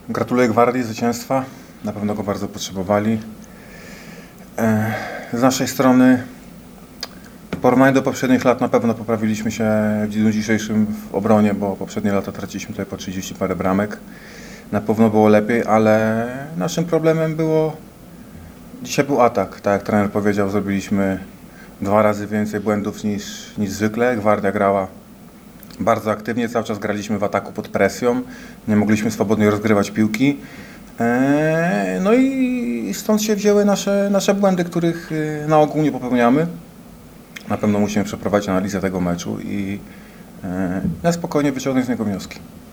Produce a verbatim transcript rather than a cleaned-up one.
Gratuluję Gwardii zwycięstwa. Na pewno go bardzo potrzebowali. Z naszej strony w porównaniu do poprzednich lat na pewno poprawiliśmy się w dniu dzisiejszym w obronie, bo poprzednie lata traciliśmy tutaj po trzydzieści parę bramek. Na pewno było lepiej, ale naszym problemem było dzisiaj był atak. Tak jak trener powiedział, zrobiliśmy dwa razy więcej błędów niż, niż zwykle. Gwardia grała bardzo aktywnie, cały czas graliśmy w ataku pod presją, nie mogliśmy swobodnie rozgrywać piłki. No i stąd się wzięły nasze, nasze błędy, których na ogół nie popełniamy. Na pewno musimy przeprowadzić analizę tego meczu i na spokojnie wyciągnąć z niego wnioski.